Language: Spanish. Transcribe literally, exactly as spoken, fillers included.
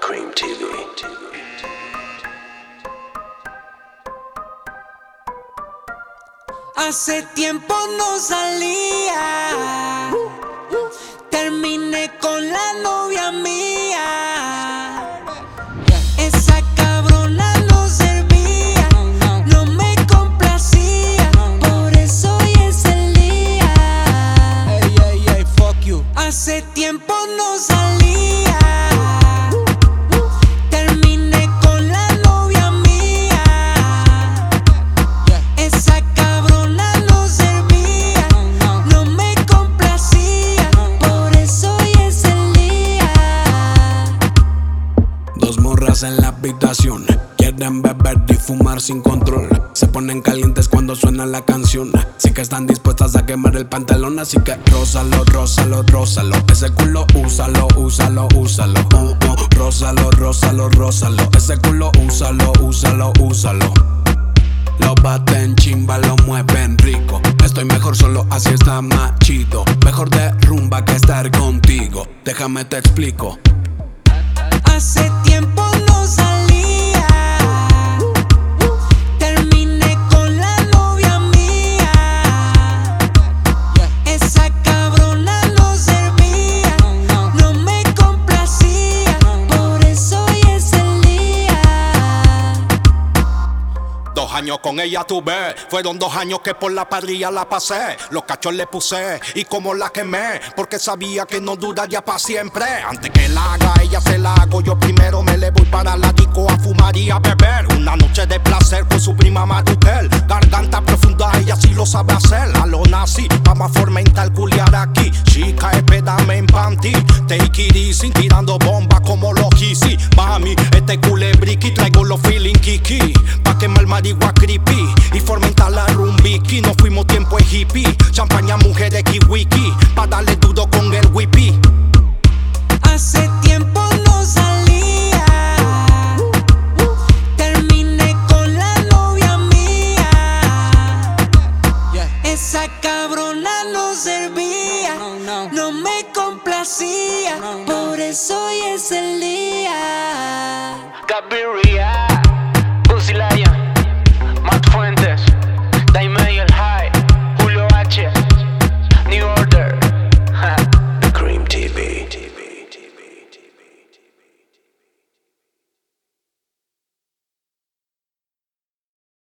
Cream T V. Hace tiempo no salía, terminé con la novia mía. Esa cabrona no servía, no me complacía, por eso hoy es el día. Ey, ey, ey, fuck you. Hace tiempo no salía, terminé con la novia mía. Esa cabrona no servía, no me complacía, por eso hoy es el día. Dos morras en la habitación, quieren beber y fumar sin control. Se ponen calientes cuando suena la canción. Sí que están dispuestas a quemar el pantalón. Así que rózalo, rózalo, rózalo. Ese culo úsalo, úsalo, úsalo. Uh, uh, rózalo, rózalo, rózalo. Ese culo úsalo, úsalo, úsalo. Lo baten chimba, lo mueven rico. Estoy mejor solo, así está más chido. Mejor de rumba que estar contigo. Déjame te explico. Hace tiempo no salía, terminé con la novia mía. Esa cabrona no servía, no me complacía, por eso hoy es el día. Dos años con ella tuve, fueron dos años que por la parrilla la pasé. Los cachos le puse y como la quemé, porque sabía que no duraría para siempre. Antes que la haga, ella se la hago yo primero. Me le voy para la disco a fumar y a beber. Una noche de placer con su prima Maruquel. Garganta profunda, ella sí lo sabe hacer. A lo nazi, vamos a fomentar culiar aquí. Chica, espérame en panty, take it easy, tirando bomba como los Kissy. Mami, este culebriqui, traigo los feeling kiki, pa' quemar marigua creepy y fomentar la rumbiki. No fuimos tiempo de hippie, champaña, mujeres, kiwiki, pa' darle duro con el whippy. Hace tiempo no salía, terminé con la novia mía. Esa cabrona no servía, no me complacía, por eso hoy es el día. Gabriel.